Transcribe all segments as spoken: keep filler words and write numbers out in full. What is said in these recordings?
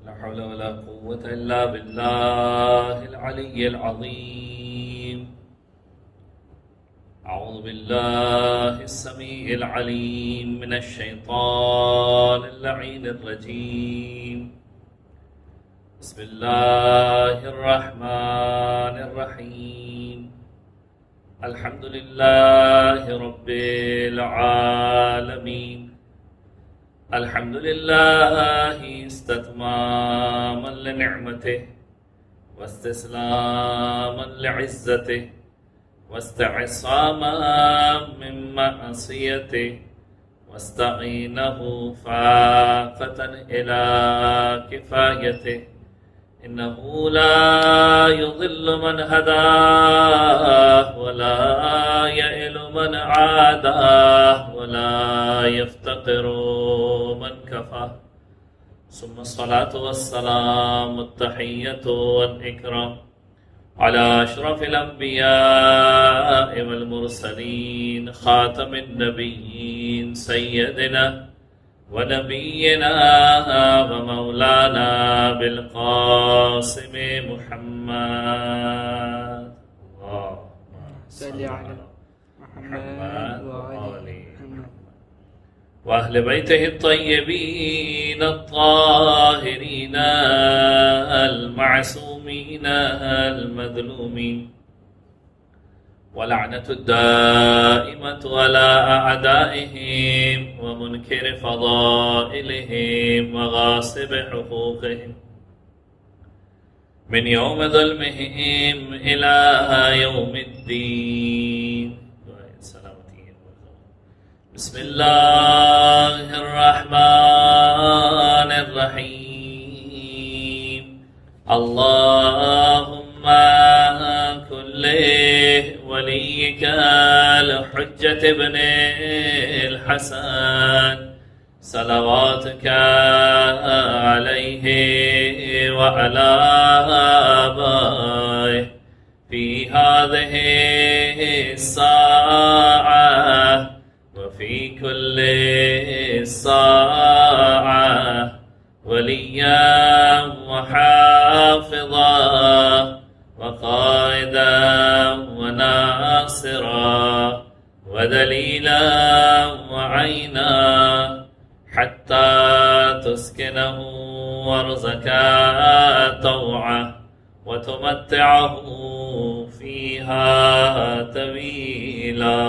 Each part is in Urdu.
لا حول ولا قوة إلا بالله العلي العظيم. أعوذ بالله السميع العليم من الشيطان اللعين الرجيم. بسم الله الرحمن الرحيم. الحمد لله رب العالمين. الحمد لله استتماما لنعمته واستسلاما لعزته واستعصاما من معصيته واستعينه فاقة إلى كفايته. إنه لا يضل من هداه ولا يئل من عاداه ولا يفتقر من كفاه. ثم الصلاة والسلام التحية والإكرام على أشرف الأنبياء والمرسلين خاتم النبيين سيدنا ونبينا ومولانا بالقاسم محمد. اللهم صل على محمد وآل محمد وأهل بيته الطيبين الطاهرين المعصومين المظلومين، ولعنة الدائمة على أعدائهم ومنكر فضائلهم وغاصب حقوقهم من يوم ظلمهم إلى يوم الدين. بسم الله الرحمن الرحيم. اللهم كن وليك الحجة ابن الحسن صلواتك عليه وعلى آبائه في هذه الساعة وفي كل ساعة وليا وحافظا وقائدا وناصرا ودليلا وعينا حتى تسكنه ورزقا طوعا وتمتعه فيها طويلا.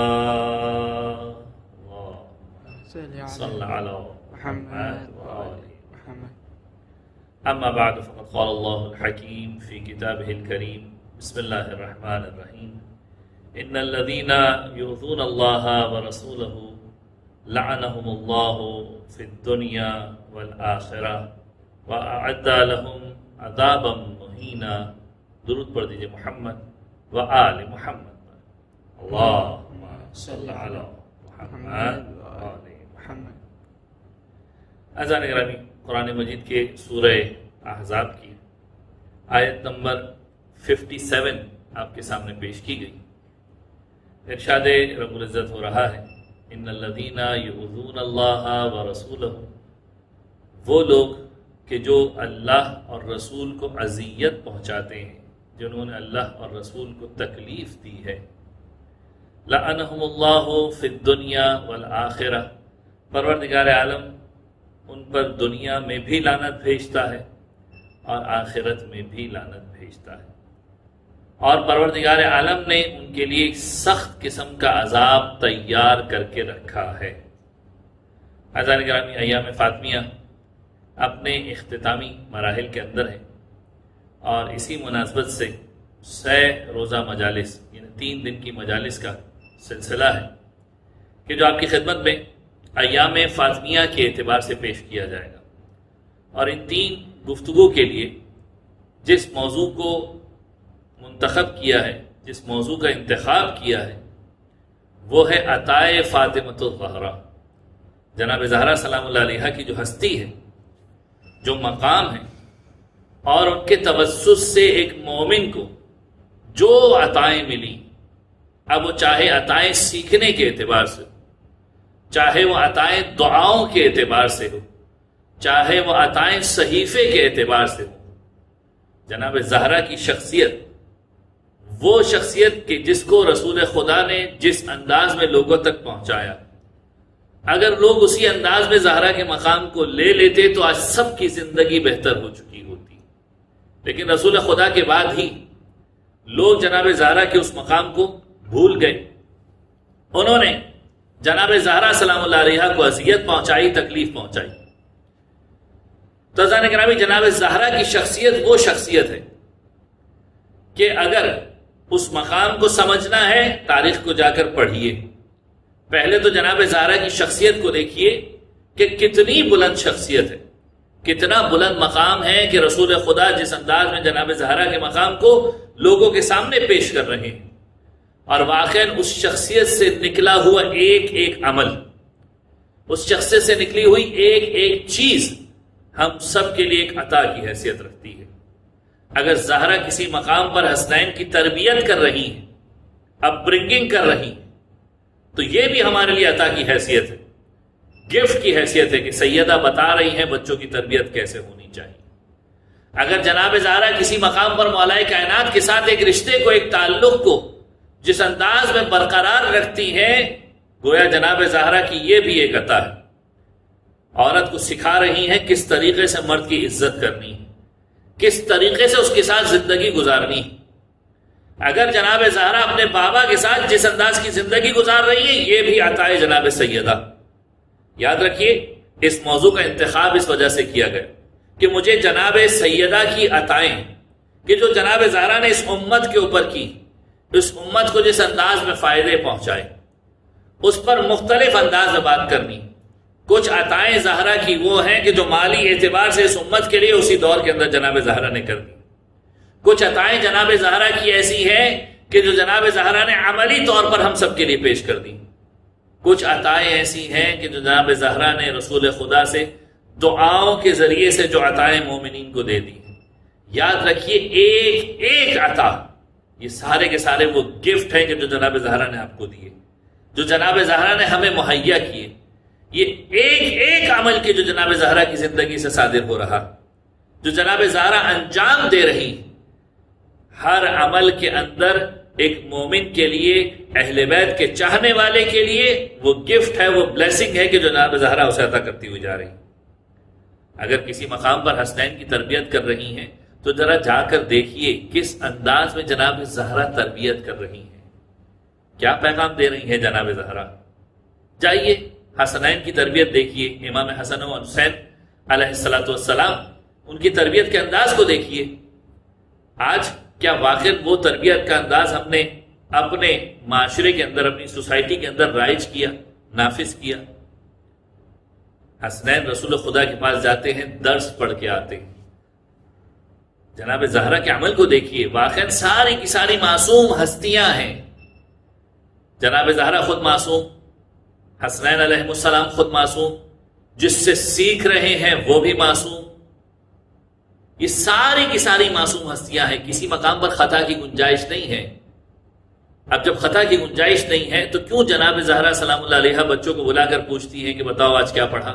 صل على محمد وآل محمد. أما بعد فقد قال الله الحكيم في كتابه الكريم. بسم الله الرحمن الرحيم. إن الذين يؤذون الله ورسوله لعنهم الله في الدنيا والآخرة وأعد لهم عذابا مهينا. درود پڑھ دیجئے محمد و آل محمد. اللهم صل على محمد و آل محمد. اعزائے گرامی، قرآن مجید کے سورہ احزاب کی آیت نمبر سون آپ کے سامنے پیش کی گئی. ارشاد رب العزت ہو رہا ہے ان الذین یؤذون اللہ ورسولہ، وہ لوگ کہ جو اللہ اور رسول کو اذیت پہنچاتے ہیں، جنہوں نے اللہ اور رسول کو تکلیف دی ہے. لعنہم اللہ فی الدنیا والآخرہ، پروردگار عالم ان پر دنیا میں بھی لعنت بھیجتا ہے اور آخرت میں بھی لعنت بھیجتا ہے، اور پروردگار عالم نے ان کے لیے ایک سخت قسم کا عذاب تیار کر کے رکھا ہے. اعزائے گرامی، ایام فاطمیہ اپنے اختتامی مراحل کے اندر ہیں، اور اسی مناسبت سے سہ روزہ مجالس یعنی تین دن کی مجالس کا سلسلہ ہے کہ جو آپ کی خدمت میں ایام فاطمیہ کے اعتبار سے پیش کیا جائے گا. اور ان تین گفتگو کے لیے جس موضوع کو منتخب کیا ہے، جس موضوع کا انتخاب کیا ہے، وہ ہے عطائے فاطمۃ الزہرا، جناب زہرا سلام اللہ علیہا کی جو ہستی ہے، جو مقام ہے، اور ان کے توسط سے ایک مومن کو جو عطائیں ملی، اب وہ چاہے عطائیں سیکھنے کے اعتبار سے، چاہے وہ عطائیں دعاؤں کے اعتبار سے ہو، چاہے وہ عطائیں صحیفے کے اعتبار سے ہوں. جناب زہرا کی شخصیت وہ شخصیت کہ جس کو رسول خدا نے جس انداز میں لوگوں تک پہنچایا، اگر لوگ اسی انداز میں زہرا کے مقام کو لے لیتے تو آج سب کی زندگی بہتر ہو چکی ہوتی. لیکن رسول خدا کے بعد ہی لوگ جناب زہرا کے اس مقام کو بھول گئے. انہوں نے جناب زہرا سلام اللہ علیہا کو اذیت پہنچائی، تکلیف پہنچائی. تو عزیزان گرامی، جناب زہرا کی شخصیت وہ شخصیت ہے کہ اگر اس مقام کو سمجھنا ہے تاریخ کو جا کر پڑھیے. پہلے تو جناب زہرا کی شخصیت کو دیکھیے کہ کتنی بلند شخصیت ہے، کتنا بلند مقام ہے کہ رسول خدا جس انداز میں جناب زہرا کے مقام کو لوگوں کے سامنے پیش کر رہے ہیں، اور واقعاً اس شخصیت سے نکلا ہوا ایک ایک عمل، اس شخصیت سے نکلی ہوئی ایک ایک چیز ہم سب کے لیے ایک عطا کی حیثیت رکھتی ہے. اگر زہرا کسی مقام پر حسنین کی تربیت کر رہی ہیں، اپ برنگنگ کر رہی ہیں، تو یہ بھی ہمارے لیے عطا کی حیثیت ہے، گفٹ کی حیثیت ہے کہ سیدہ بتا رہی ہیں بچوں کی تربیت کیسے ہونی چاہیے. اگر جناب زہرا کسی مقام پر مولا کائنات کے ساتھ ایک رشتے کو، ایک تعلق کو جس انداز میں برقرار رکھتی ہیں، گویا جناب زہرا کی یہ بھی ایک عطا ہے. عورت کو سکھا رہی ہیں کس طریقے سے مرد کی عزت کرنی ہے، کس طریقے سے اس کے ساتھ زندگی گزارنی ہے. اگر جناب زہرا اپنے بابا کے ساتھ جس انداز کی زندگی گزار رہی ہے، یہ بھی عطا ہے جناب سیدہ. یاد رکھیے اس موضوع کا انتخاب اس وجہ سے کیا گیا کہ مجھے جناب سیدہ کی عطائیں کہ جو جناب زہرا نے اس امت کے اوپر کی، اس امت کو جس انداز میں فائدے پہنچائے، اس پر مختلف انداز میں بات کرنی. کچھ عطائیں زہرا کی وہ ہیں کہ جو مالی اعتبار سے اس امت کے لیے اسی دور کے اندر جناب زہرا نے کر دی. کچھ عطائیں جناب زہرا کی ایسی ہیں کہ جو جناب زہرا نے عملی طور پر ہم سب کے لیے پیش کر دی. کچھ عطائیں ایسی ہیں کہ جو جناب زہرا نے رسول خدا سے دعاؤں کے ذریعے سے جو عطائیں مومنین کو دے دی. یاد رکھیے ایک ایک عطا، یہ سارے کے سارے وہ گفٹ ہیں کہ جو جناب زہرا نے آپ کو دیے، جو جناب زہرا نے ہمیں مہیا کیے. یہ ایک ایک عمل کے جو جناب زہرا کی زندگی سے صادر ہو رہا، جو جناب زہرا انجام دے رہی، ہر عمل کے اندر ایک مومن کے لیے، اہل بیت کے چاہنے والے کے لیے وہ گفٹ ہے، وہ بلیسنگ ہے کہ جو جناب زہرا اسے عطا کرتی ہوئی جا رہی. اگر کسی مقام پر حسنین کی تربیت کر رہی ہیں تو ذرا جا کر دیکھیے کس انداز میں جناب زہرا تربیت کر رہی ہیں، کیا پیغام دے رہی ہیں جناب زہرا. جائیے حسنین کی تربیت دیکھیے، امام حسن و حسین علیہ الصلوۃ والسلام، ان کی تربیت کے انداز کو دیکھیے. آج کیا واقع وہ تربیت کا انداز ہم نے اپنے معاشرے کے اندر، اپنی سوسائٹی کے اندر رائج کیا، نافذ کیا؟ حسنین رسول خدا کے پاس جاتے ہیں، درس پڑھ کے آتے ہیں. جناب زہرا کے عمل کو دیکھیے، واقعا ساری کی ساری معصوم ہستیاں ہیں. جناب زہرا خود معصوم، حسنین علیہ السلام خود معصوم، جس سے سیکھ رہے ہیں وہ بھی معصوم. یہ ساری کی ساری معصوم ہستیاں ہیں، کسی مقام پر خطا کی گنجائش نہیں ہے. اب جب خطا کی گنجائش نہیں ہے تو کیوں جناب زہرا سلام اللہ علیہا بچوں کو بلا کر پوچھتی ہیں کہ بتاؤ آج کیا پڑھا،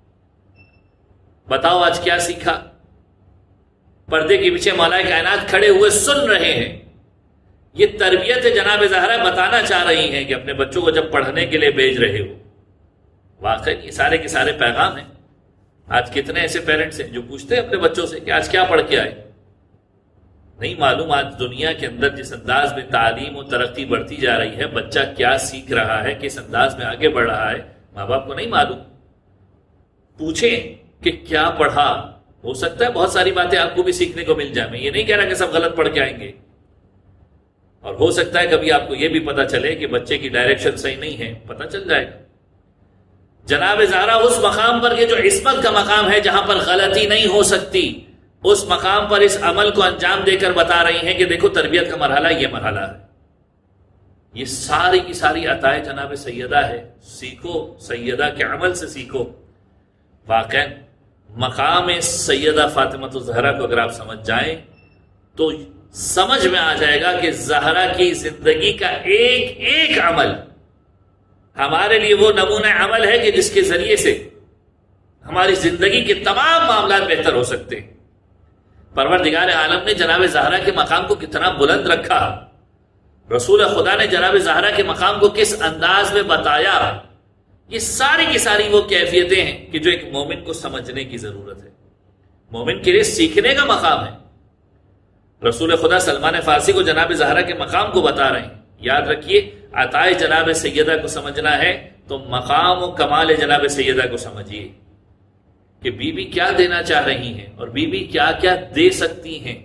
بتاؤ آج کیا سیکھا؟ پردے کے پیچھے مولا کائنات کھڑے ہوئے سن رہے ہیں. یہ تربیت جناب زہرا بتانا چاہ رہی ہیں کہ اپنے بچوں کو جب پڑھنے کے لیے بھیج رہے ہو. واقعی یہ سارے کے سارے پیغام ہیں. آج کتنے ایسے پیرنٹس ہیں جو پوچھتے ہیں اپنے بچوں سے کہ آج کیا پڑھ کے آئے. نہیں معلوم آج دنیا کے اندر جس انداز میں تعلیم و ترقی بڑھتی جا رہی ہے، بچہ کیا سیکھ رہا ہے، کس انداز میں آگے بڑھ رہا ہے، ماں باپ کو نہیں معلوم. پوچھیں کہ کیا پڑھا. ہو سکتا ہے بہت ساری باتیں آپ کو بھی سیکھنے کو مل جائیں. میں یہ نہیں کہہ رہا کہ سب غلط پڑھ کے آئیں گے، اور ہو سکتا ہے کبھی آپ کو یہ بھی پتا چلے کہ بچے کی ڈائریکشن صحیح نہیں ہے، پتا چل جائے گا. جناب زہرا اس مقام پر کہ جو عصمت کا مقام ہے، جہاں پر غلطی نہیں ہو سکتی، اس مقام پر اس عمل کو انجام دے کر بتا رہی ہیں کہ دیکھو تربیت کا مرحلہ یہ مرحلہ ہے. یہ ساری کی ساری عطائیں جناب سیدہ ہے. سیکھو، سیدہ کے عمل سے سیکھو. واقعا مقام سیدہ فاطمہ الزہرا کو اگر آپ سمجھ جائیں تو سمجھ میں آ جائے گا کہ زہرا کی زندگی کا ایک ایک عمل ہمارے لیے وہ نمونہ عمل ہے کہ جس کے ذریعے سے ہماری زندگی کے تمام معاملات بہتر ہو سکتے ہیں۔ پروردگار عالم نے جناب زہرا کے مقام کو کتنا بلند رکھا، رسول خدا نے جناب زہرا کے مقام کو کس انداز میں بتایا، یہ ساری کی ساری وہ کیفیتیں ہیں کہ جو ایک مومن کو سمجھنے کی ضرورت ہے، مومن کے لیے سیکھنے کا مقام ہے۔ رسول خدا سلمان فارسی کو جناب زہرا کے مقام کو بتا رہے ہیں۔ یاد رکھیے، عطائے جناب سیدہ کو سمجھنا ہے تو مقام و کمال جناب سیدہ کو سمجھیے کہ بی بی کیا دینا چاہ رہی ہیں اور بی بی کیا کیا دے سکتی ہیں۔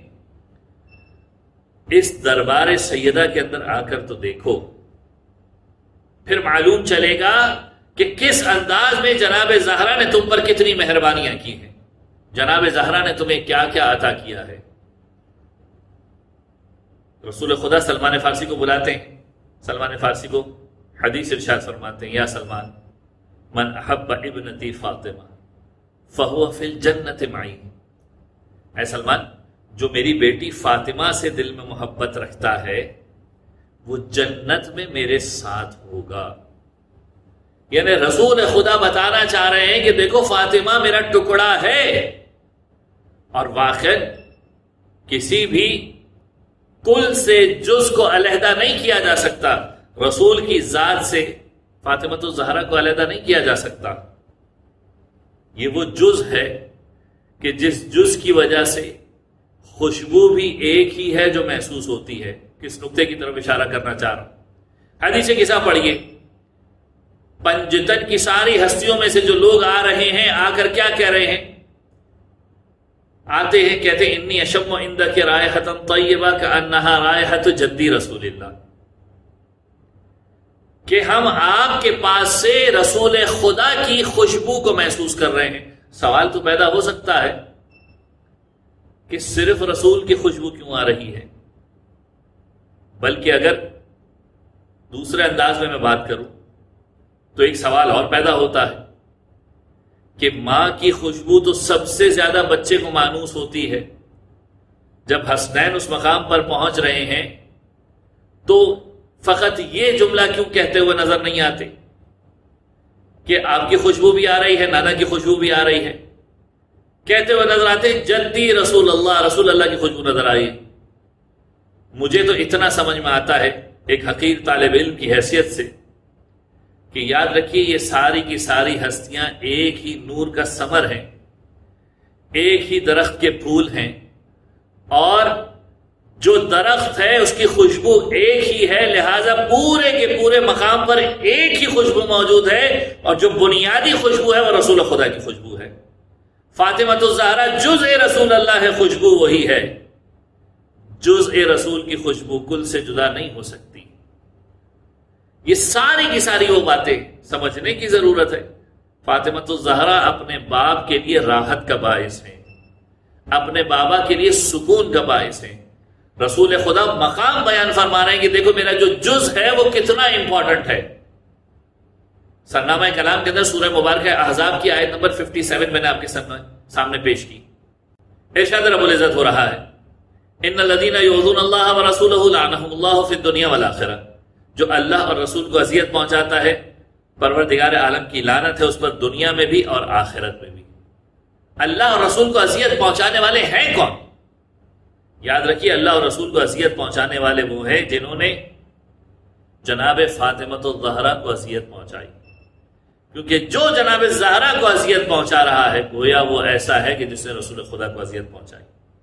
اس دربار سیدہ کے اندر آ کر تو دیکھو، پھر معلوم چلے گا کہ کس انداز میں جناب زہرا نے تم پر کتنی مہربانیاں کی ہیں، جناب زہرا نے تمہیں کیا کیا عطا کیا ہے۔ رسول خدا سلمان فارسی کو بلاتے ہیں، سلمان فارسی کو حدیث ارشاد فرماتے ہیں، یا سلمان من احب ابنتی فاطمہ فہو فی الجنت معی، اے سلمان جو میری بیٹی فاطمہ سے دل میں محبت رکھتا ہے وہ جنت میں میرے ساتھ ہوگا۔ یعنی رسول خدا بتانا چاہ رہے ہیں کہ دیکھو فاطمہ میرا ٹکڑا ہے، اور واقع کسی بھی کل سے جز کو علیحدہ نہیں کیا جا سکتا، رسول کی ذات سے فاطمہ الزہرا کو علیحدہ نہیں کیا جا سکتا۔ یہ وہ جز ہے کہ جس جز کی وجہ سے خوشبو بھی ایک ہی ہے جو محسوس ہوتی ہے۔ کس نقطے کی طرف اشارہ کرنا چاہ رہا ہوں؟ حدیث قصہ پڑھیے، پنجتن کی ساری ہستیوں میں سے جو لوگ آ رہے ہیں، آ کر کیا کہہ رہے ہیں؟ آتے ہیں کہتے ہیں انی اشم عندک رائحۃ طیبہ کانہا رائحۃ جدی رسول اللہ، کہ ہم آپ کے پاس سے رسول خدا کی خوشبو کو محسوس کر رہے ہیں۔ سوال تو پیدا ہو سکتا ہے کہ صرف رسول کی خوشبو کیوں آ رہی ہے؟ بلکہ اگر دوسرے انداز میں میں بات کروں تو ایک سوال اور پیدا ہوتا ہے کہ ماں کی خوشبو تو سب سے زیادہ بچے کو مانوس ہوتی ہے۔ جب حسنین اس مقام پر پہنچ رہے ہیں تو فقط یہ جملہ کیوں کہتے ہوئے نظر نہیں آتے کہ آپ کی خوشبو بھی آ رہی ہے، نانا کی خوشبو بھی آ رہی ہے؟ کہتے ہوئے نظر آتے جدی رسول اللہ، رسول اللہ کی خوشبو نظر آئی۔ مجھے تو اتنا سمجھ میں آتا ہے ایک حقیر طالب علم کی حیثیت سے کہ یاد رکھیے یہ ساری کی ساری ہستیاں ایک ہی نور کا ثمر ہیں، ایک ہی درخت کے پھول ہیں، اور جو درخت ہے اس کی خوشبو ایک ہی ہے، لہذا پورے کے پورے مقام پر ایک ہی خوشبو موجود ہے، اور جو بنیادی خوشبو ہے وہ رسول خدا کی خوشبو ہے۔ فاطمہ الزہرا جزء رسول اللہ ہے، خوشبو وہی ہے۔ جزء رسول کی خوشبو کل سے جدا نہیں ہو سکتی۔ یہ ساری کی ساری وہ باتیں سمجھنے کی ضرورت ہے۔ فاطمہ الزہرا اپنے باپ کے لیے راحت کا باعث ہیں، اپنے بابا کے لیے سکون کا باعث ہیں۔ رسول خدا مقام بیان فرما رہے ہیں کہ دیکھو میرا جو جز ہے وہ کتنا امپورٹنٹ ہے۔ سرنامہ کلام کے اندر سورہ مبارکہ احزاب کی آیت نمبر سچاون میں نے آپ کے سامنے پیش کی۔ ارشاد رب العزت ہو رہا ہے ان الذین یؤذون اللہ ورسولہ لعنہم اللہ فی الدنیا والآخرہ، جو اللہ اور رسول کو اذیت پہنچاتا ہے پروردگار عالم کی لعنت ہے اس پر، دنیا میں بھی اور آخرت میں بھی۔ اللہ اور رسول کو اذیت پہنچانے والے ہیں کون؟ یاد رکھیے اللہ اور رسول کو اذیت پہنچانے والے وہ ہیں جنہوں نے جناب فاطمہ الزہرا کو اذیت پہنچائی، کیونکہ جو جناب زہرا کو اذیت پہنچا رہا ہے گویا وہ ایسا ہے کہ جس نے رسول خدا کو اذیت پہنچائی۔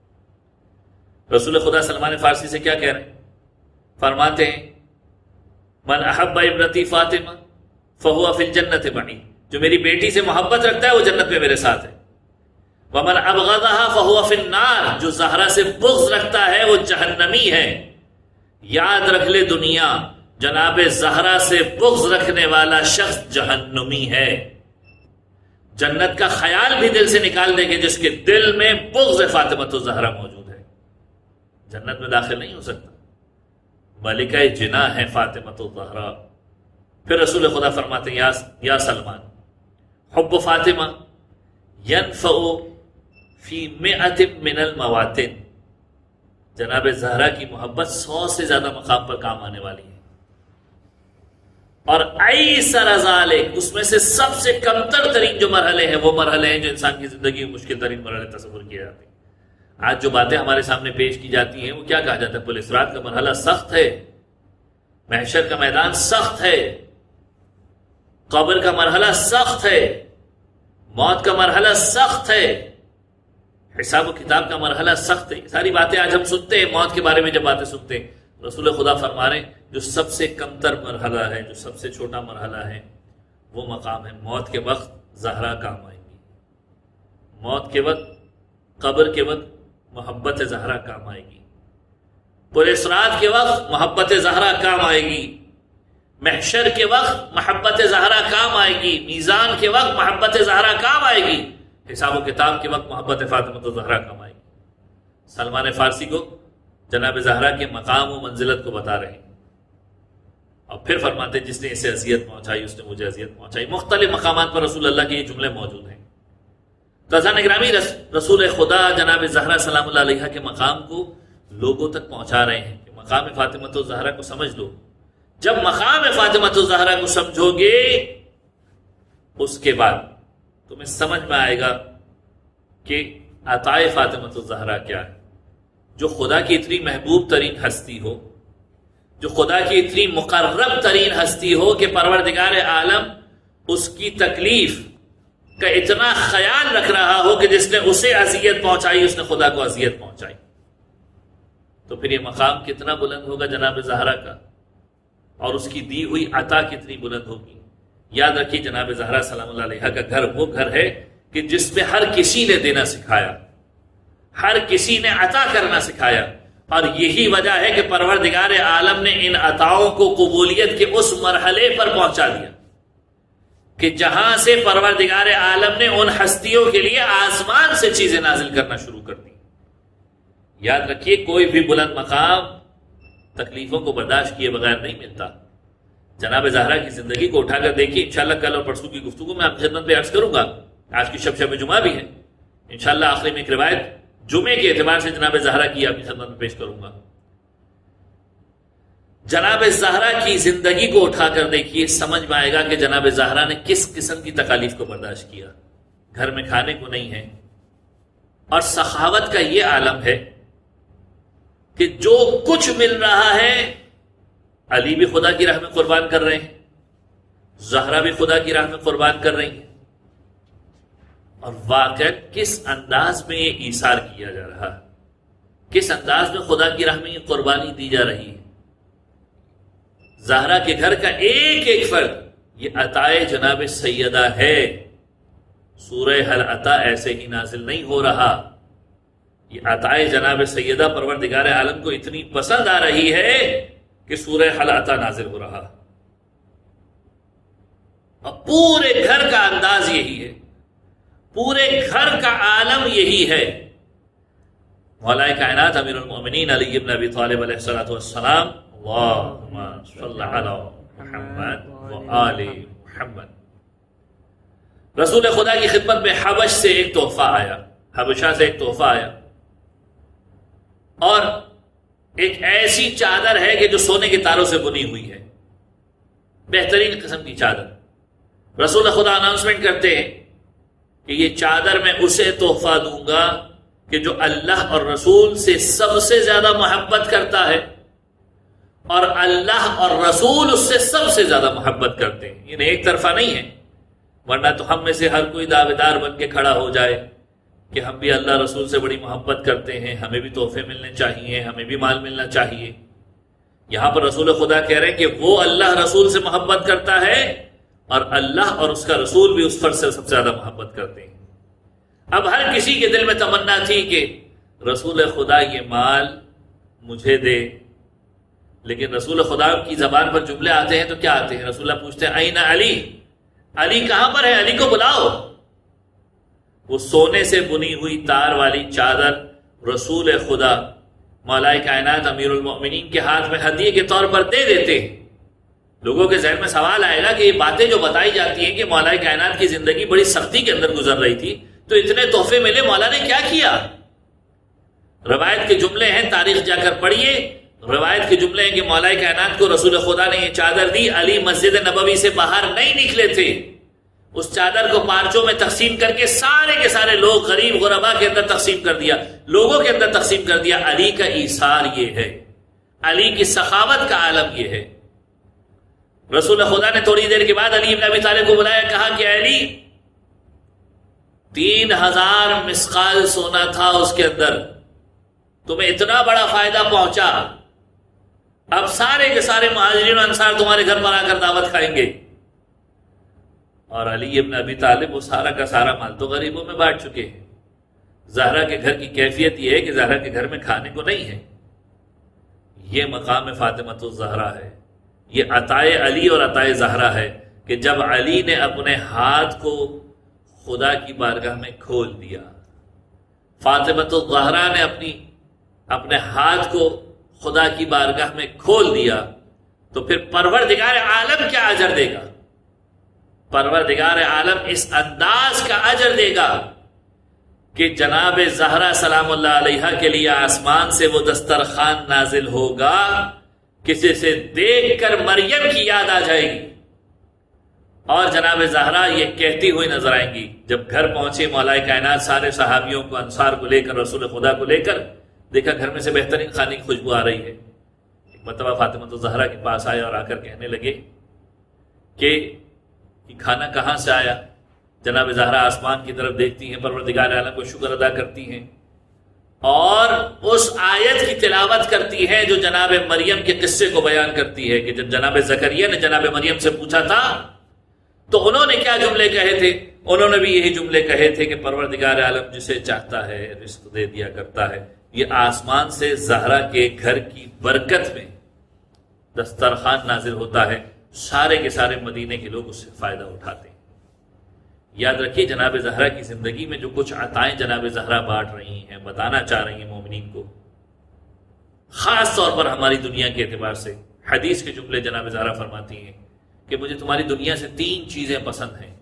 رسول خدا سلمان فارسی سے کیا کہہ رہے ہیں؟ فرماتے ہیں من احب ابنتی فاطمہ فہو فی الجنت معی، جو میری بیٹی سے محبت رکھتا ہے وہ جنت میں میرے ساتھ ہے۔ ومن ابغضها فهو فی النار، جو زہرا سے بغض رکھتا ہے وہ جہنمی ہے۔ یاد رکھ لے دنیا، جناب زہرا سے بغض رکھنے والا شخص جہنمی ہے۔ جنت کا خیال بھی دل سے نکال دے گے جس کے دل میں بغض فاطمہ الزہرا موجود ہے، جنت میں داخل نہیں ہو سکتا۔ ملکہ جنا ہے فاطمہ الزہرا۔ پھر رسول خدا فرماتے ہیں یا سلمان حب فاطمہ ینفع فی مئۃ من المواطن، جناب زہرا کی محبت سو سے زیادہ مقام پر کام آنے والی ہے۔ اور ایسر ذالک، اس میں سے سب سے کمتر ترین جو مرحلے ہیں وہ مرحلے ہیں جو انسان کی زندگی میں مشکل ترین مرحلے تصور کیے جاتے ہیں۔ آج جو باتیں ہمارے سامنے پیش کی جاتی ہیں وہ کیا کہا جاتا ہے؟ پل صراط کا مرحلہ سخت ہے، محشر کا میدان سخت ہے، قبر کا مرحلہ سخت ہے، موت کا مرحلہ سخت ہے، حساب و کتاب کا مرحلہ سخت ہے۔ یہ ساری باتیں آج ہم سنتے ہیں، موت کے بارے میں جب باتیں سنتے ہیں، رسول خدا فرما رہے ہیں جو سب سے کمتر مرحلہ ہے، جو سب سے چھوٹا مرحلہ ہے، وہ مقام ہے موت کے وقت زہرا کام آئے گی، موت کے وقت، قبر کے وقت محبت زہرا کام آئے گی، پل صراط کے وقت محبت زہرا کام آئے گی، محشر کے وقت محبت زہرا کام آئے گی، میزان کے وقت محبت زہرا کام آئے گی، حساب و کتاب کے وقت محبت فاطمہ زہرا کام آئے گی۔ سلمان فارسی کو جناب زہرا کے مقام و منزلت کو بتا رہے ہیں، اور پھر فرماتے جس نے اسے اذیت پہنچائی اس نے مجھے اذیت پہنچائی۔ مختلف مقامات پر رسول اللہ کے یہ جملے موجود ہیں۔ قاضان اکرامی رسول خدا جناب زہرا سلام اللہ علیہا کے مقام کو لوگوں تک پہنچا رہے ہیں کہ مقام فاطمہ الزہرا کو سمجھ لو۔ جب مقام فاطمہ الزہرا کو سمجھو گے اس کے بعد تمہیں سمجھ میں آئے گا کہ عطا فاطمہ الزہرا کیا ہے۔ جو خدا کی اتنی محبوب ترین ہستی ہو، جو خدا کی اتنی مقرب ترین ہستی ہو کہ پروردگار عالم اس کی تکلیف کا اتنا خیال رکھ رہا ہو کہ جس نے اسے اذیت پہنچائی اس نے خدا کو اذیت پہنچائی، تو پھر یہ مقام کتنا بلند ہوگا جناب زہرا کا، اور اس کی دی ہوئی عطا کتنی بلند ہوگی۔ یاد رکھیے جناب زہرا سلام اللہ علیہا کا گھر وہ گھر ہے کہ جس میں ہر کسی نے دینا سکھایا، ہر کسی نے عطا کرنا سکھایا، اور یہی وجہ ہے کہ پروردگار عالم نے ان عطاؤں کو قبولیت کے اس مرحلے پر پہنچا دیا کہ جہاں سے پروردگار عالم نے ان ہستیوں کے لیے آسمان سے چیزیں نازل کرنا شروع کر دی۔ یاد رکھیے کوئی بھی بلند مقام تکلیفوں کو برداشت کیے بغیر نہیں ملتا۔ جناب زہرا کی زندگی کو اٹھا کر دیکھیے، انشاءاللہ کل اور پرسوں کی گفتگو میں آپ کی خدمت میں عرض کروں گا، آج کی شب شب جمعہ بھی ہے، انشاءاللہ آخری میں ایک روایت جمعے کے اعتبار سے جناب زہرا کی آپ کی خدمت میں پیش کروں گا۔ جناب زہرا کی زندگی کو اٹھا کر دیکھیے، سمجھ میں آئے گا کہ جناب زہرا نے کس قسم کی تکالیف کو برداشت کیا۔ گھر میں کھانے کو نہیں ہے، اور سخاوت کا یہ عالم ہے کہ جو کچھ مل رہا ہے علی بھی خدا کی راہ میں قربان کر رہے ہیں، زہرا بھی خدا کی راہ میں قربان کر رہی ہیں، اور واقع کس انداز میں یہ ایثار کیا جا رہا ہے، کس انداز میں خدا کی راہ میں یہ قربانی دی جا رہی ہے۔ زہرا کے گھر کا ایک ایک فرد یہ عطائے جناب سیدہ ہے۔ سورہ حل عطا ایسے ہی نازل نہیں ہو رہا، یہ عطائے جناب سیدہ پروردگار عالم کو اتنی پسند آ رہی ہے کہ سورہ حل عطا نازل ہو رہا، اور پورے گھر کا انداز یہی ہے، پورے گھر کا عالم یہی ہے۔ مولا کائنات امیر المومنین علی بن ابی طالب علیہ الصلوۃ والسلام، اللہم صل علی محمد و آل محمد، رسول خدا کی خدمت میں حبش سے ایک تحفہ آیا، حبشہ سے ایک تحفہ آیا، اور ایک ایسی چادر ہے کہ جو سونے کے تاروں سے بنی ہوئی ہے، بہترین قسم کی چادر۔ رسول خدا اناؤنسمنٹ کرتے ہیں کہ یہ چادر میں اسے تحفہ دوں گا کہ جو اللہ اور رسول سے سب سے زیادہ محبت کرتا ہے، اور اللہ اور رسول اس سے سب سے زیادہ محبت کرتے ہیں۔ یہ ایک طرفہ نہیں ہے، ورنہ تو ہم میں سے ہر کوئی دعوے دار بن کے کھڑا ہو جائے کہ ہم بھی اللہ رسول سے بڑی محبت کرتے ہیں، ہمیں بھی تحفے ملنے چاہیے، ہمیں بھی مال ملنا چاہیے۔ یہاں پر رسول خدا کہہ رہے ہیں کہ وہ اللہ رسول سے محبت کرتا ہے، اور اللہ اور اس کا رسول بھی اس فرد سے سب سے زیادہ محبت کرتے ہیں۔ اب ہر کسی کے دل میں تمنا تھی کہ رسول خدا یہ مال مجھے دے، لیکن رسول خدا کی زبان پر جملے آتے ہیں تو کیا آتے ہیں؟ رسول اللہ پوچھتے ہیں این علی، علی کہاں پر ہے؟ علی کو بلاؤ۔ وہ سونے سے بنی ہوئی تار والی چادر رسول خدا مولا کائنات امیر المؤمنین کے ہاتھ میں ہدیے کے طور پر دے دیتے ہیں۔ لوگوں کے ذہن میں سوال آئے گا کہ یہ باتیں جو بتائی جاتی ہیں کہ مولا کائنات کی زندگی بڑی سختی کے اندر گزر رہی تھی، تو اتنے تحفے ملے، مولا نے کیا کیا؟ روایت کے جملے ہیں، تاریخ جا کر پڑھیے۔ روایت کے جملے ہیں کہ مولا کائنات کو رسول خدا نے یہ چادر دی، علی مسجد نبوی سے باہر نہیں نکلے تھے، اس چادر کو پارچوں میں تقسیم کر کے سارے کے سارے لوگ غریب غربا کے اندر تقسیم کر دیا، لوگوں کے اندر تقسیم کر دیا۔ علی کا ایثار یہ ہے، علی کی سخاوت کا عالم یہ ہے۔ رسول خدا نے تھوڑی دیر کے بعد علی ابن ابی طالب کو بلایا، کہا کہ علی تین ہزار مسقال سونا تھا اس کے اندر، تمہیں اتنا بڑا فائدہ پہنچا، اب سارے کے سارے مہاجرین و انصار تمہارے گھر پر آ کر دعوت کھائیں گے۔ اور علی ابن ابی طالب وہ سارا کا سارا مال تو غریبوں میں بانٹ چکے ہیں۔ زہرا کے گھر کی کیفیت یہ ہے کہ زہرا کے گھر میں کھانے کو نہیں ہے۔ یہ مقام فاطمۃ الزہرا ہے، یہ عطائے علی اور عطائے زہرا ہے کہ جب علی نے اپنے ہاتھ کو خدا کی بارگاہ میں کھول دیا، فاطمۃ الزہرا نے اپنی اپنے ہاتھ کو خدا کی بارگاہ میں کھول دیا، تو پھر پروردگار عالم کیا اجر دے گا؟ پروردگار عالم اس انداز کا اجر دے گا کہ جناب زہرا سلام اللہ علیہا کے لیے آسمان سے وہ دسترخوان نازل ہوگا، کسی سے دیکھ کر مریم کی یاد آ جائے گی، اور جناب زہرا یہ کہتی ہوئی نظر آئیں گی۔ جب گھر پہنچے مولا کائنات سارے صحابیوں کو، انصار کو لے کر، رسول خدا کو لے کر، دیکھا گھر میں سے بہترین کھانے کی خوشبو آ رہی ہے۔ ایک مرتبہ فاطمہ الزہرا کے پاس آئے اور آ کر کہنے لگے کہ کھانا کہاں سے آیا؟ جناب زہرا آسمان کی طرف دیکھتی ہیں، پروردگار عالم کو شکر ادا کرتی ہیں اور اس آیت کی تلاوت کرتی ہے جو جناب مریم کے قصے کو بیان کرتی ہے کہ جب جناب زکریا نے جناب مریم سے پوچھا تھا تو انہوں نے کیا جملے کہے تھے؟ انہوں نے بھی یہی جملے کہے تھے کہ پروردگار عالم جسے چاہتا ہے رزق دے دیا کرتا ہے۔ یہ آسمان سے زہرا کے گھر کی برکت میں دسترخوان نازل ہوتا ہے، سارے کے سارے مدینے کے لوگ اس سے فائدہ اٹھاتے ہیں۔ یاد رکھیے جناب زہرا کی زندگی میں جو کچھ عطائیں جناب زہرا بانٹ رہی ہیں، بتانا چاہ رہی ہیں مومنین کو، خاص طور پر ہماری دنیا کے اعتبار سے، حدیث کے جملے جناب زہرا فرماتی ہیں کہ مجھے تمہاری دنیا سے تین چیزیں پسند ہیں۔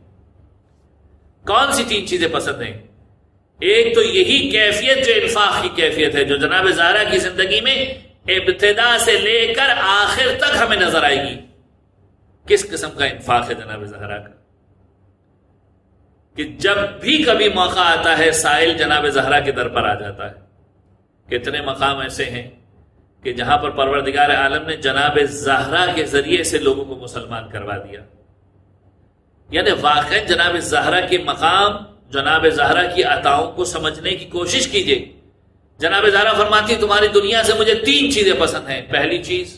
کون سی تین چیزیں پسند ہیں؟ ایک تو یہی کیفیت جو انفاق کی کیفیت ہے، جو جناب زہرا کی زندگی میں ابتدا سے لے کر آخر تک ہمیں نظر آئے گی۔ کس قسم کا انفاق ہے جناب زہرا کا کہ جب بھی کبھی موقع آتا ہے سائل جناب زہرا کے در پر آ جاتا ہے۔ کتنے مقام ایسے ہیں کہ جہاں پر پروردگار عالم نے جناب زہرا کے ذریعے سے لوگوں کو مسلمان کروا دیا۔ یعنی واقعی جناب زہرا کے مقام، جناب زہرا کی عطاؤں کو سمجھنے کی کوشش کیجئے۔ جناب زہرا فرماتی تمہاری دنیا سے مجھے تین چیزیں پسند ہیں۔ پہلی چیز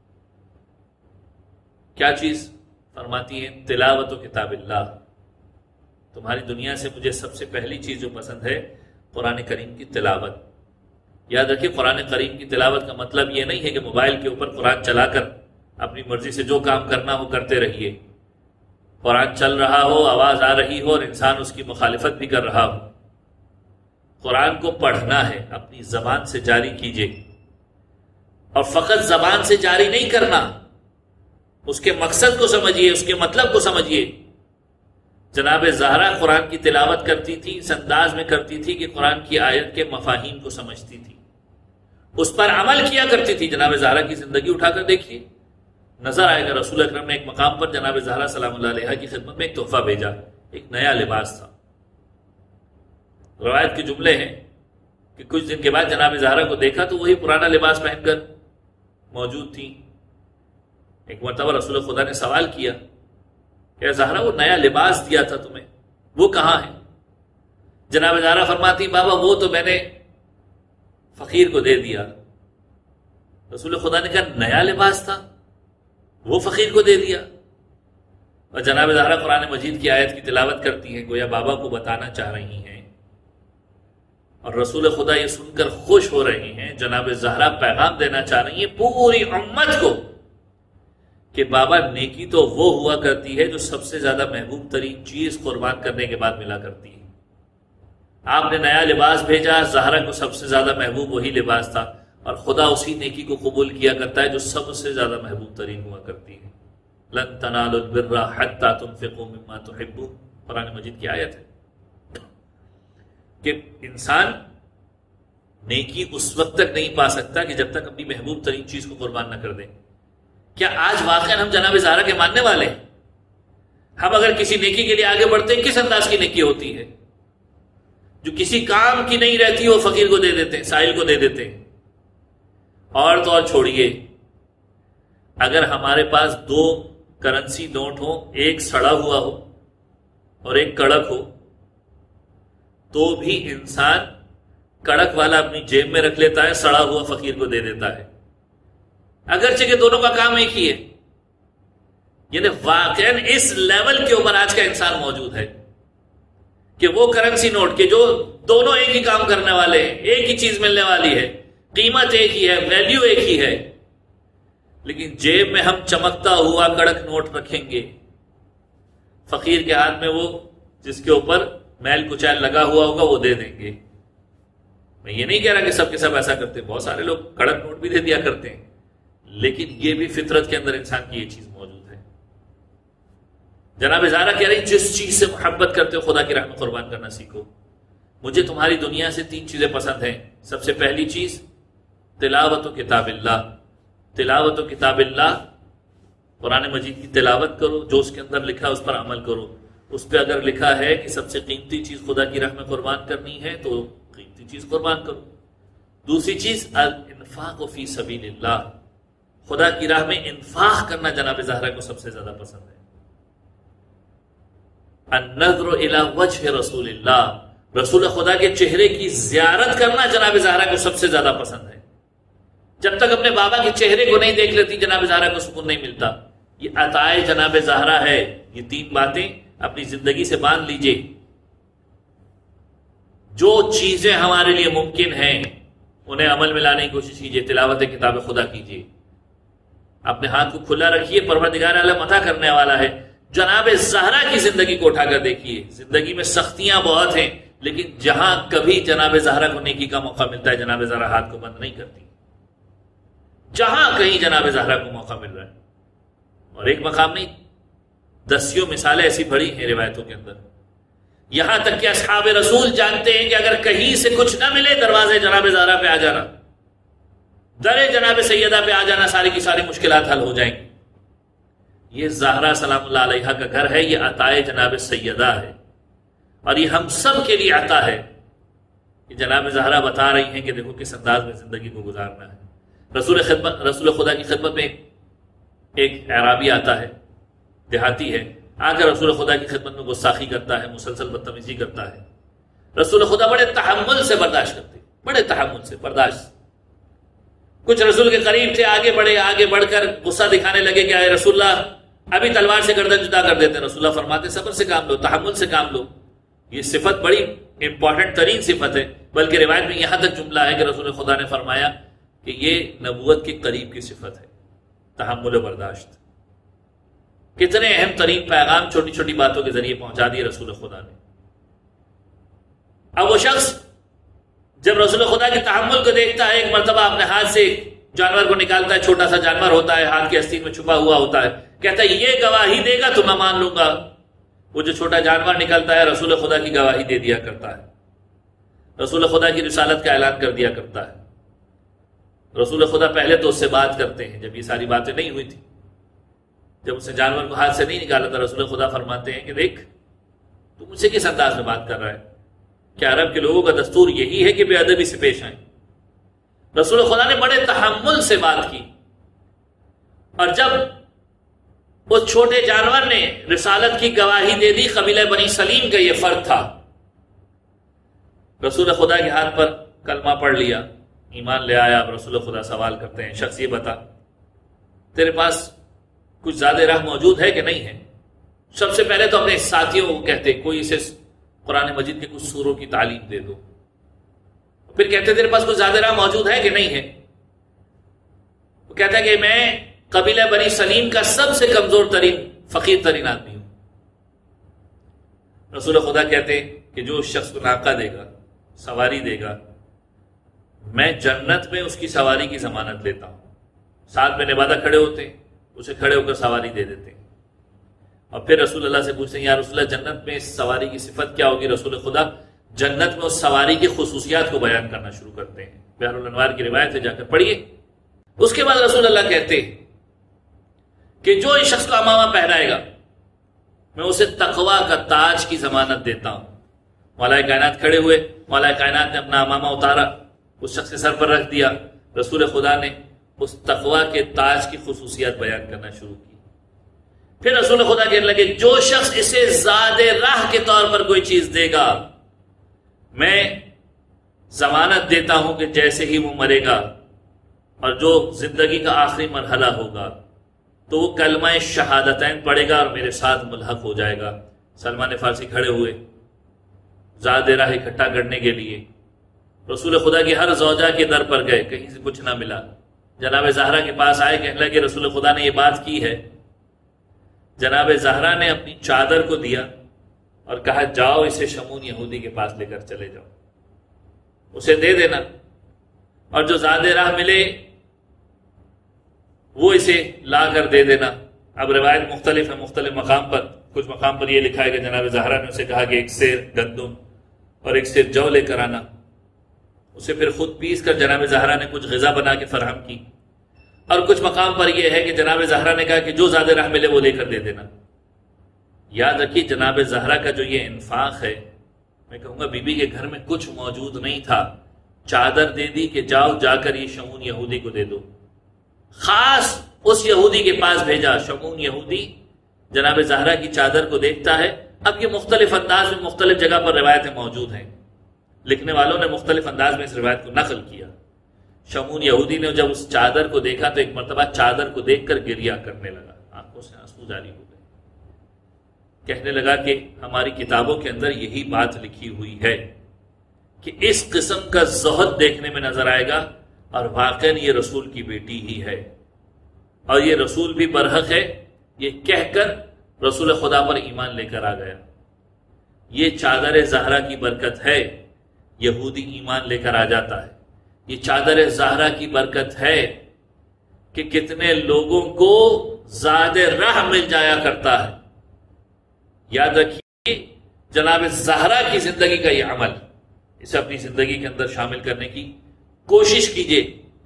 کیا چیز؟ فرماتی ہے تلاوت و کتاب اللہ۔ تمہاری دنیا سے مجھے سب سے پہلی چیز جو پسند ہے قرآن کریم کی تلاوت۔ یاد رکھیے قرآن کریم کی تلاوت کا مطلب یہ نہیں ہے کہ موبائل کے اوپر قرآن چلا کر اپنی مرضی سے جو کام کرنا ہو کرتے رہیے۔ قرآن چل رہا ہو، آواز آ رہی ہو اور انسان اس کی مخالفت بھی کر رہا ہو، قرآن کو پڑھنا ہے، اپنی زبان سے جاری کیجئے، اور فقط زبان سے جاری نہیں کرنا، اس کے مقصد کو سمجھیے، اس کے مطلب کو سمجھیے۔ جناب زہرا قرآن کی تلاوت کرتی تھی، اس انداز میں کرتی تھی کہ قرآن کی آیت کے مفاہیم کو سمجھتی تھی، اس پر عمل کیا کرتی تھی۔ جناب زہرا کی زندگی اٹھا کر دیکھیے، نظر آئے گا رسول اکرم نے ایک مقام پر جناب زہرا سلام اللہ علیہا کی خدمت میں ایک تحفہ بھیجا، ایک نیا لباس تھا۔ روایت کے جملے ہیں کہ کچھ دن کے بعد جناب زہرا کو دیکھا تو وہی پرانا لباس پہن کر موجود تھی۔ ایک مرتبہ رسول خدا نے سوال کیا کہ زہرا وہ نیا لباس دیا تھا تمہیں، وہ کہاں ہے؟ جناب زہرا فرماتی بابا وہ تو میں نے فقیر کو دے دیا۔ رسول خدا نے کہا نیا لباس تھا، وہ فقیر کو دے دیا؟ اور جناب زہرا قرآن مجید کی آیت کی تلاوت کرتی ہیں، گویا بابا کو بتانا چاہ رہی ہیں، اور رسول خدا یہ سن کر خوش ہو رہے ہیں۔ جناب زہرا پیغام دینا چاہ رہی ہیں پوری امت کو کہ بابا نیکی تو وہ ہوا کرتی ہے جو سب سے زیادہ محبوب ترین چیز قربان کرنے کے بعد ملا کرتی ہے۔ آپ نے نیا لباس بھیجا، زہرا کو سب سے زیادہ محبوب وہی لباس تھا، اور خدا اسی نیکی کو قبول کیا کرتا ہے جو سب سے زیادہ محبوب ترین ہوا کرتی ہے۔ لن تنالوا البر حتى تنفقوا مما تحبون، قرآن مجید کی آیت ہے کہ انسان نیکی اس وقت تک نہیں پا سکتا کہ جب تک اپنی محبوب ترین چیز کو قربان نہ کر دے. کیا آج واقعا ہم جناب زہرا کے ماننے والے ہیں؟ ہم اگر کسی نیکی کے لیے آگے بڑھتے ہیں کس انداز کی نیکی ہوتی ہے؟ جو کسی کام کی نہیں رہتی وہ فقیر کو دے دیتے ہیں، سائل کو دے دیتے ہیں. اور تو اور چھوڑیے، اگر ہمارے پاس دو کرنسی نوٹ ہو، ایک سڑا ہوا ہو اور ایک کڑک ہو، تو بھی انسان کڑک والا اپنی جیب میں رکھ لیتا ہے، سڑا ہوا فقیر کو دے دیتا ہے، اگرچہ کہ دونوں کا کام ایک ہی ہے. یعنی واقعاً اس لیول کے اوپر آج کا انسان موجود ہے کہ وہ کرنسی نوٹ کے جو دونوں ایک ہی کام کرنے والے ہیں، ایک ہی چیز ملنے والی ہے، قیمت ایک ہی ہے، ویلیو ایک ہی ہے، لیکن جیب میں ہم چمکتا ہوا کڑک نوٹ رکھیں گے، فقیر کے ہاتھ میں وہ جس کے اوپر میل کچیل لگا ہوا ہوگا وہ دے دیں گے. میں یہ نہیں کہہ رہا کہ سب کے سب ایسا کرتے ہیں، بہت سارے لوگ کڑک نوٹ بھی دے دیا کرتے ہیں، لیکن یہ بھی فطرت کے اندر انسان کی یہ چیز موجود ہے. جناب زہرا کہہ رہی جس چیز سے محبت کرتے ہو خدا کی راہ میں قربان کرنا سیکھو. مجھے تمہاری دنیا سے تین چیزیں پسند ہیں. سب سے پہلی چیز تلاوت و کتاب اللہ. تلاوت و کتاب اللہ، قرآن مجید کی تلاوت کرو، جو اس کے اندر لکھا ہے اس پر عمل کرو. اس پہ اگر لکھا ہے کہ سب سے قیمتی چیز خدا کی راہ میں قربان کرنی ہے تو قیمتی چیز قربان کرو. دوسری چیز الانفاق فی سبیل اللہ، خدا کی راہ میں انفاق کرنا جناب زہرا کو سب سے زیادہ پسند ہے. النظر الی وجہ رسول اللہ، رسول خدا کے چہرے کی زیارت کرنا جناب زہرا کو سب سے زیادہ پسند ہے. جب تک اپنے بابا کے چہرے کو نہیں دیکھ لیتی جناب زہرا کو سکون نہیں ملتا. یہ عطائے جناب زہرا ہے. یہ تین باتیں اپنی زندگی سے باندھ لیجئے. جو چیزیں ہمارے لیے ممکن ہیں انہیں عمل میں لانے کی کوشش کیجئے. تلاوت کتاب خدا کیجئے، اپنے ہاتھ کو کھلا رکھیے، پروردگار اعلیٰ عطا کرنے والا ہے. جناب زہرا کی زندگی کو اٹھا کر دیکھیے. زندگی میں سختیاں بہت ہیں، لیکن جہاں کبھی جناب زہرا کو نیکی کا موقع ملتا ہے جناب زہرا ہاتھ کو بند نہیں کرتی. جہاں کہیں جناب زہرا کو موقع مل رہا ہے، اور ایک مقام نہیں، دسیوں مثالیں ایسی بڑی ہیں روایتوں کے اندر. یہاں تک کہ اصحاب رسول جانتے ہیں کہ اگر کہیں سے کچھ نہ ملے دروازے جناب زہرا پہ آ جانا، در جناب سیدہ پہ آ جانا، ساری کی ساری مشکلات حل ہو جائیں گی. یہ زہرا سلام اللہ علیہا کا گھر ہے، یہ عطائے جناب سیدہ ہے، اور یہ ہم سب کے لیے عطا ہے کہ جناب زہرا بتا رہی ہیں کہ دیکھو کس انداز میں زندگی کو گزارنا ہے. رسول خدمت رسول خدا کی خدمت میں ایک اعرابی آتا ہے، دیہاتی ہے، آ کر رسول خدا کی خدمت میں گستاخی کرتا ہے، مسلسل بدتمیزی کرتا ہے. رسول خدا بڑے تحمل سے برداشت کرتے، بڑے تحمل سے برداشت. کچھ رسول کے قریب تھے، آگے بڑھے، آگے بڑھ کر غصہ دکھانے لگے کہ اے رسول اللہ ابھی تلوار سے گردن جدا کر دیتے. رسول اللہ فرماتے صبر سے کام لو، تحمل سے کام لو. یہ صفت بڑی امپورٹنٹ ترین صفت ہے، بلکہ روایت میں یہاں تک جملہ ہے کہ رسول خدا نے فرمایا کہ یہ نبوت کے قریب کی صفت ہے، تحمل و برداشت. کتنے اہم ترین پیغام چھوٹی چھوٹی باتوں کے ذریعے پہنچا دیے رسول خدا نے. اب وہ شخص جب رسول خدا کے تحمل کو دیکھتا ہے، ایک مرتبہ اپنے ہاتھ سے ایک جانور کو نکالتا ہے، چھوٹا سا جانور ہوتا ہے، ہاتھ کے آستین میں چھپا ہوا ہوتا ہے، کہتا ہے یہ گواہی دے گا تو میں مان لوں گا. وہ جو چھوٹا جانور نکلتا ہے رسول خدا کی گواہی دے دیا کرتا ہے، رسول خدا کی رسالت کا اعلان کر دیا کرتا ہے. رسول خدا پہلے تو اس سے بات کرتے ہیں، جب یہ ساری باتیں نہیں ہوئی تھی، جب اس نے جانور کو ہاتھ سے نہیں نکالا تھا، رسول خدا فرماتے ہیں کہ دیکھ تو مجھ سے کس انداز میں بات کر رہا ہے. کیا عرب کے لوگوں کا دستور یہی ہے کہ بے ادبی سے پیش آئیں؟ رسول خدا نے بڑے تحمل سے بات کی. اور جب اس چھوٹے جانور نے رسالت کی گواہی دے دی، قبیلہ بنی سلیم کا یہ فرد تھا، رسول خدا کے ہاتھ پر کلمہ پڑھ لیا، ایمان لے آیا. اب رسول خدا سوال کرتے ہیں شخص یہ بتا تیرے پاس کچھ زیادہ راہ موجود ہے کہ نہیں ہے؟ سب سے پہلے تو اپنے ساتھیوں کو کہتے کوئی اسے قرآن مجید کے کچھ سوروں کی تعلیم دے دو. پھر کہتے تیرے پاس کچھ زیادہ راہ موجود ہے کہ نہیں ہے؟ وہ کہتا ہے کہ میں قبیلہ بنی سلیم کا سب سے کمزور ترین فقیر ترین آدمی ہوں. رسول خدا کہتے کہ جو اس شخص کو ناقہ دے گا، سواری دے گا، میں جنت میں اس کی سواری کی ضمانت لیتا ہوں. ساتھ میں نبادہ کھڑے ہوتے ہیں، اسے کھڑے ہو کر سواری دے دیتے ہیں. اور پھر رسول اللہ سے پوچھتے ہیں یا رسول اللہ جنت میں اس سواری کی صفت کیا ہوگی؟ رسول خدا جنت میں اس سواری کی خصوصیات کو بیان کرنا شروع کرتے ہیں. بحر الانوار کی روایت ہے، جا کر پڑھیے. اس کے بعد رسول اللہ کہتے ہیں کہ جو اس شخص کو امامہ پہنائے گا میں اسے تقویٰ کا تاج کی ضمانت دیتا ہوں. مولا کائنات کھڑے ہوئے، مولا کائنات نے اپنا امامہ اتارا، اس شخص کے سر پر رکھ دیا. رسول خدا نے اس تقویٰ کے تاج کی خصوصیات بیان کرنا شروع کی. پھر رسول خدا کہنے لگے جو شخص اسے زاد راہ کے طور پر کوئی چیز دے گا میں ضمانت دیتا ہوں کہ جیسے ہی وہ مرے گا اور جو زندگی کا آخری مرحلہ ہوگا تو وہ کلمہ شہادتین پڑھے گا اور میرے ساتھ ملحق ہو جائے گا. سلمان فارسی کھڑے ہوئے زاد راہ اکٹھا کرنے کے لیے. رسول خدا کی ہر زوجہ کے در پر گئے، کہیں سے کچھ نہ ملا. جناب زہرا کے پاس آئے، کہنے لگے رسول خدا نے یہ بات کی ہے. جناب زہرا نے اپنی چادر کو دیا اور کہا جاؤ اسے شمون یہودی کے پاس لے کر چلے جاؤ، اسے دے دینا، اور جو زاد راہ ملے وہ اسے لا کر دے دینا. اب روایت مختلف ہے، مختلف مقام پر. کچھ مقام پر یہ لکھا ہے کہ جناب زہرا نے اسے کہا کہ ایک سیر گندم اور ایک سیر جو لے کر آنا. اسے پھر خود پیس کر جناب زہرا نے کچھ غذا بنا کے فراہم کی. اور کچھ مقام پر یہ ہے کہ جناب زہرا نے کہا کہ جو زاد راہ ملے وہ لے کر دے دینا. یاد رکھیے جناب زہرا کا جو یہ انفاق ہے، میں کہوں گا بی بی کے گھر میں کچھ موجود نہیں تھا، چادر دے دی کہ جاؤ جا کر یہ شمون یہودی کو دے دو. خاص اس یہودی کے پاس بھیجا. شمون یہودی جناب زہرا کی چادر کو دیکھتا ہے. اب یہ مختلف انداز میں مختلف جگہ پر روایتیں موجود ہیں، لکھنے والوں نے مختلف انداز میں اس روایت کو نقل کیا. شمون یہودی نے جب اس چادر کو دیکھا تو ایک مرتبہ چادر کو دیکھ کر گریا کرنے لگا، آنکھوں سے آنسو جاری ہو گئے. کہنے لگا کہ ہماری کتابوں کے اندر یہی بات لکھی ہوئی ہے کہ اس قسم کا زہد دیکھنے میں نظر آئے گا، اور واقعاً یہ رسول کی بیٹی ہی ہے اور یہ رسول بھی برحق ہے. یہ کہہ کر رسول خدا پر ایمان لے کر آ گیا. یہ چادر زہرا کی برکت ہے، یہودی ایمان لے کر آ جاتا ہے. یہ چادر زہرا کی برکت ہے کہ کتنے لوگوں کو زاد راہ مل جایا کرتا ہے. یاد رکھیے جناب زہرا کی زندگی کا یہ عمل، اسے اپنی زندگی کے اندر شامل کرنے کی کوشش کیجئے.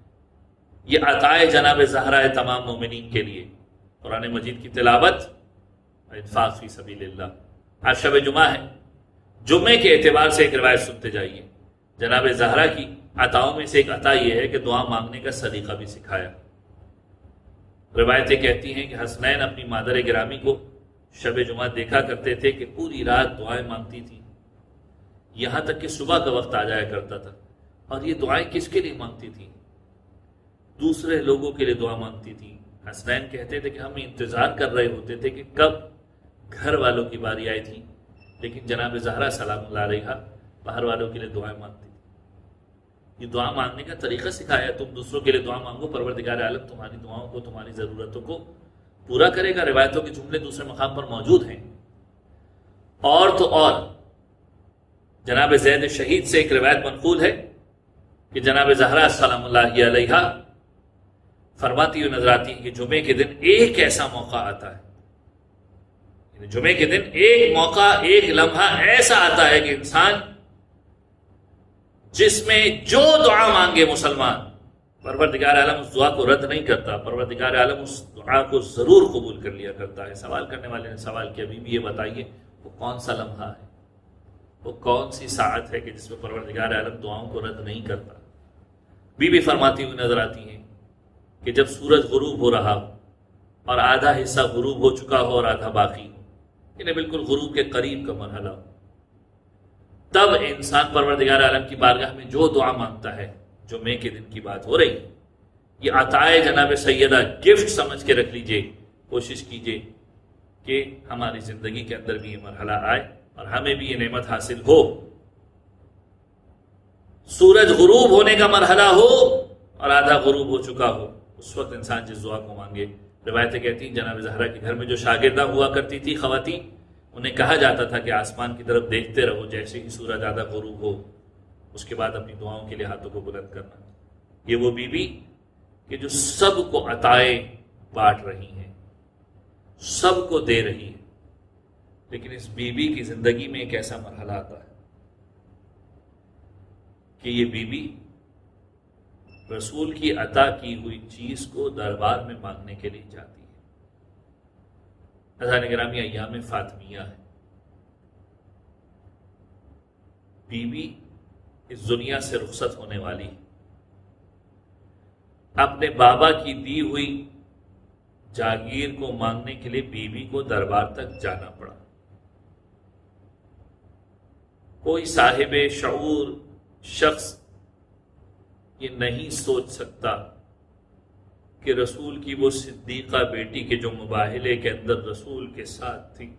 یہ عطائے جناب زہرا ہے تمام مومنین کے لیے. قرآن مجید کی تلاوت، انفاق فی سبیل اللہ. آج شب جمعہ ہے، جمعے کے اعتبار سے ایک روایت سنتے جائیے. جناب زہرا کی عطاؤں میں سے ایک عطا یہ ہے کہ دعا مانگنے کا سلیقہ بھی سکھایا. روایتیں کہتی ہیں کہ حسنین اپنی مادر گرامی کو شب جمعہ دیکھا کرتے تھے کہ پوری رات دعائیں مانگتی تھی، یہاں تک کہ صبح کا وقت آ جایا کرتا تھا. اور یہ دعائیں کس کے لیے مانگتی تھی؟ دوسرے لوگوں کے لیے دعا مانگتی تھی. حسنین کہتے تھے کہ ہم انتظار کر رہے ہوتے تھے کہ کب گھر والوں کی باری آئی تھی، لیکن جناب زہرا سلام اللہ علیہا باہر والوں کے لیے دعائیں مانگتی تھی. یہ دعا مانگنے کا طریقہ سکھایا. تم دوسروں کے لیے دعا مانگو، پروردگار عالم تمہاری دعاؤں کو، تمہاری ضرورتوں کو پورا کرے گا. روایتوں کے جملے دوسرے مقام پر موجود ہیں. اور تو اور جناب زید شہید سے ایک روایت منقول ہے کہ جناب زہرا سلام اللہ علیہا فرماتی ہوئی نظر آتی ہے کہ جمعے کے دن ایک ایسا موقع آتا ہے، یعنی جمعے کے دن ایک موقع، ایک لمحہ ایسا آتا ہے کہ انسان جس میں جو دعا مانگے مسلمان، پروردگار عالم اس دعا کو رد نہیں کرتا، پروردگار عالم اس دعا کو ضرور قبول کر لیا کرتا ہے. سوال کرنے والے نے سوال کیا ابھی بھی یہ بتائیے وہ کون سا لمحہ ہے، وہ کون سی ساعت ہے کہ جس میں پروردگار عالم دعاؤں کو رد نہیں کرتا. بی بی فرماتی ہوئی نظر آتی ہیں کہ جب سورج غروب ہو رہا ہو اور آدھا حصہ غروب ہو چکا ہو اور آدھا باقی ہو، یعنی بالکل غروب کے قریب کا مرحلہ ہو، تب انسان پروردگار عالم کی بارگاہ میں جو دعا مانگتا ہے. جمعے کے دن کی بات ہو رہی، یہ عطائے جناب سیدہ گفٹ سمجھ کے رکھ لیجئے. کوشش کیجئے کہ ہماری زندگی کے اندر بھی یہ مرحلہ آئے اور ہمیں بھی یہ نعمت حاصل ہو. سورج غروب ہونے کا مرحلہ ہو اور آدھا غروب ہو چکا ہو، اس وقت انسان جس دعا کو مانگے. روایتیں کہتی ہیں جناب زہرا کے گھر میں جو شاگردہ ہوا کرتی تھی خواتین، انہیں کہا جاتا تھا کہ آسمان کی طرف دیکھتے رہو، جیسے ہی سورج آدھا غروب ہو اس کے بعد اپنی دعاؤں کے لیے ہاتھوں کو بلند کرنا. یہ وہ بی بی کہ جو سب کو عطائے بانٹ رہی ہیں، سب کو دے رہی ہے. لیکن اس بی بی کی زندگی میں ایک ایسا مرحلہ آتا ہے کہ یہ بی بی رسول کی عطا کی ہوئی چیز کو دربار میں مانگنے کے لیے جاتی ہے۔ عزیزان گرامی، ایام فاطمیہ ہے، بی بی اس دنیا سے رخصت ہونے والی ہے، اپنے بابا کی دی ہوئی جاگیر کو مانگنے کے لیے بی بی کو دربار تک جانا پڑا۔ کوئی صاحب شعور شخص یہ نہیں سوچ سکتا کہ رسول کی وہ صدیقہ بیٹی کے جو مباہلے کے اندر رسول کے ساتھ تھی،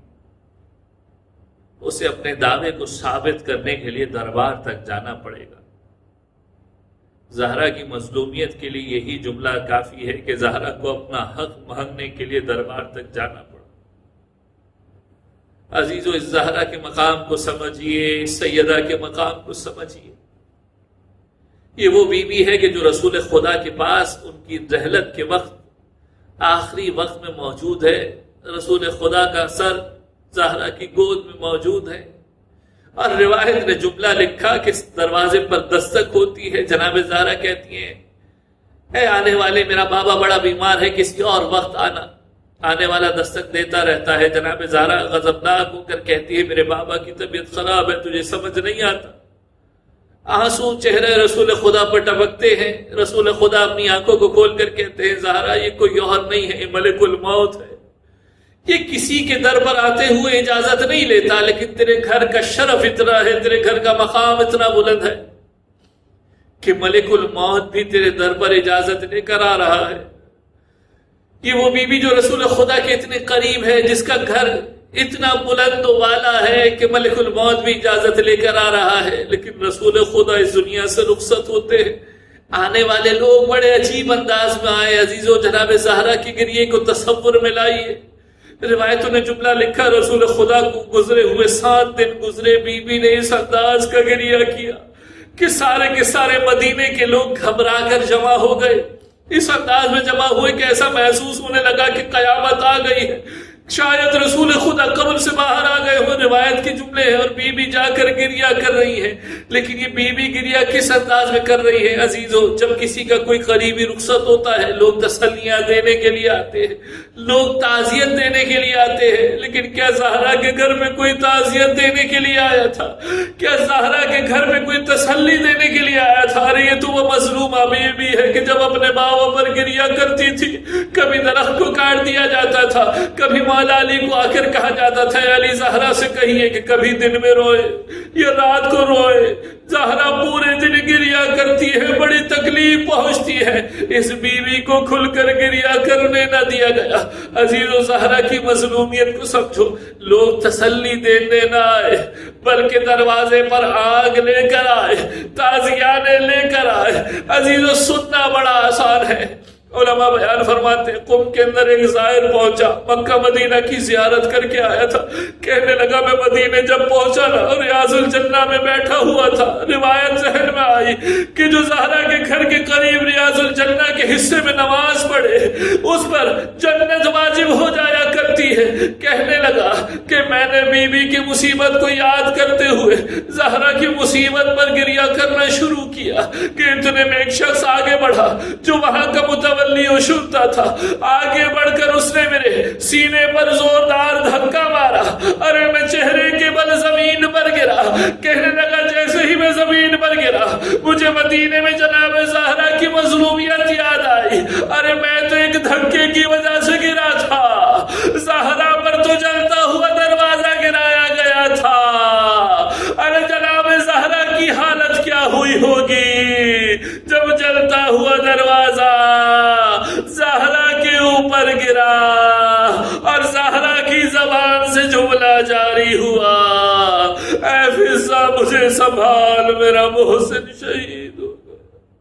اسے اپنے دعوے کو ثابت کرنے کے لیے دربار تک جانا پڑے گا۔ زہرا کی مظلومیت کے لیے یہی جملہ کافی ہے کہ زہرا کو اپنا حق مانگنے کے لیے دربار تک جانا پڑا۔ عزیزو، اس زہرا کے مقام کو سمجھیے، اس سیدہ کے مقام کو سمجھیے۔ یہ وہ بی بی ہے کہ جو رسول خدا کے پاس ان کی رحلت کے وقت، آخری وقت میں موجود ہے۔ رسول خدا کا سر زہرا کی گود میں موجود ہے، اور روایت نے جملہ لکھا کہ دروازے پر دستک ہوتی ہے۔ جناب زہرا کہتی ہیں، اے آنے والے، میرا بابا بڑا بیمار ہے، کسی اور وقت آنا۔ آنے والا دستک دیتا رہتا ہے۔ جناب زہرا غضبناک ہو کر کہتی ہے، میرے بابا کی طبیعت خراب ہے، تجھے سمجھ نہیں آتا۔ آنسو چہرے رسول خدا پر ٹپکتے ہیں۔ رسول خدا اپنی آنکھوں کو کھول کر کہتے ہیں، زہرا یہ کوئی اور نہیں ہے، یہ ملک الموت ہے۔ یہ کسی کے در پر آتے ہوئے اجازت نہیں لیتا، لیکن تیرے گھر کا شرف اتنا ہے، تیرے گھر کا مقام اتنا بلند ہے کہ ملک الموت بھی تیرے در پر اجازت لے کر آ رہا ہے۔ یہ وہ بی بی جو رسول خدا کے اتنے قریب ہے، جس کا گھر اتنا بلند و والا ہے کہ ملک الموت بھی اجازت لے کر آ رہا ہے، لیکن رسول خدا اس دنیا سے رخصت ہوتے ہیں۔ آنے والے لوگ بڑے عجیب انداز میں آئے۔ عزیزو، جناب زہرا کی گریے کو تصور میں لائیے۔ روایتوں نے جملہ لکھا، رسول خدا کو گزرے ہوئے سات دن گزرے، بی بی نے اس انداز کا گریہ کیا کہ سارے کے سارے مدینے کے لوگ گھبرا کر جمع ہو گئے۔ اس انداز میں جمع ہوئے کہ ایسا محسوس ہونے لگا کہ قیامت آ گئی ہے، شاید رسول خدا قبر سے باہر آ گئے ہو۔ روایت کے جملے ہیں، اور بی بی جا کر گریہ کر رہی ہے۔ لیکن یہ بی بی گریہ کس انداز میں کر رہی ہے؟ عزیزو، جب کسی کا کوئی قریبی رخصت ہوتا ہے، لوگ تسلیاں دینے کے لیے آتے ہیں، لوگ تعزیت دینے کے لیے آتے ہیں، لیکن کیا زہرا کے گھر میں کوئی تعزیت دینے کے لیے آیا تھا؟ کیا زہرا کے گھر میں کوئی تسلی دینے کے لیے آیا تھا؟ ارے یہ تو وہ مظلومہ بیوی ہے کہ جب اپنے باوا پر گریہ کرتی تھی، کبھی درخت کو کاٹ دیا جاتا تھا، کبھی مولا علی کو آ کر کہا جاتا تھا علی زہرا سے کہیے کہ کبھی دن میں روئے یا رات کو روئے۔ زہرا پورے دن گریہ کرتی ہے، بڑی تکلیف پہنچتی ہے، اس بیوی کو کھل کر گریہ کرنے نہ دیا گیا۔ عزیزو، زہرا کی مظلومیت کو سمجھو۔ لوگ تسلی دینے نہ آئے، بلکہ دروازے پر آگ لے کر آئے، تازیانے لے کر آئے۔ عزیزو، سننا بڑا آسان ہے۔ علماء بیان فرماتے ہیں، قم کے اندر ایک زائر پہنچا، مکہ مدینہ کی زیارت کر کے آیا تھا، کہنے لگا میں مدینے جب پہنچا نا، ریاض الجنہ میں بیٹھا ہوا تھا، روایت ذہن میں آئی کہ جو زہرا کے گھر کے قریب ریاض الجنہ کے حصے میں نماز پڑھے، اس پر جنت واجب ہو جایا کرتی ہے۔ کہنے لگا کہ میں نے بی بی کی مصیبت کو یاد کرتے ہوئے زہرا کی مصیبت پر گریہ کرنا شروع کیا کہ اتنے میں ایک شخص آگے بڑھا جو وہاں کا متولی و شرطا تھا۔ آگے بڑھ کر اس نے میرے سینے پر زوردار دھکا مارا، ارے میں چہرے کے بل زمین پر گرا۔ کہنے لگا جیسے ہی میں زمین پر گرا، مجھے مدینے میں جناب زہرا کی مظلومیت یاد آئی۔ ارے میں تو ایک دھکے کی وجہ سے گرا تھا، زہرا پر تو جلتا ہوا دروازہ گرایا گیا تھا۔ ارے جناب زہرا کی حالت کیا ہوئی ہوگی جب جلتا ہوا دروازہ زہرا کے اوپر گرا اور زہرا کی زبان سے جملہ جاری ہوا، اے فضا مجھے سنبھال، میرا محسن شہید ہو گیا۔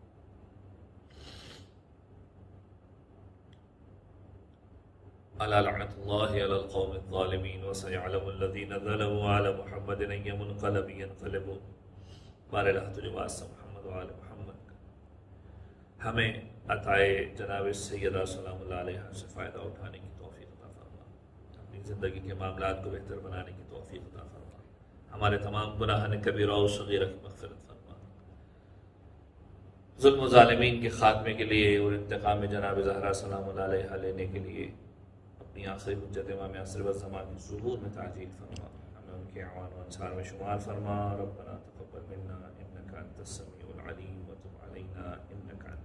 الا لعنت اللہ علی القوم الظالمین وسيعلم الذین ظلموا علی محمد ای منقلب ینقلبون۔ بارے اللہ تجھے واسطہ محمد و آل محمد ہمیں عطائے جناب سیدہ سلام اللہ علیہ سے فائدہ اٹھانے کی توفیق عطا فرما، اپنی زندگی کے معاملات کو بہتر بنانے کی توفیق عطا فرما، ہمارے تمام گناہان کبیرہ و صغیرہ کی مغفرت فرما، ظلم و ظالمین کے خاتمے کے لیے اور انتقام جناب زہرا سلام اللہ علیہ لینے کے لیے اپنی آخری حجت امام عصر والزمان کی ظہور میں تعجیل فرما، ہمیں ان کے اعوان و انصار میں شمار فرما۔ ربنا تقبل منا انک انت السمیع العلیم وتب علینا انک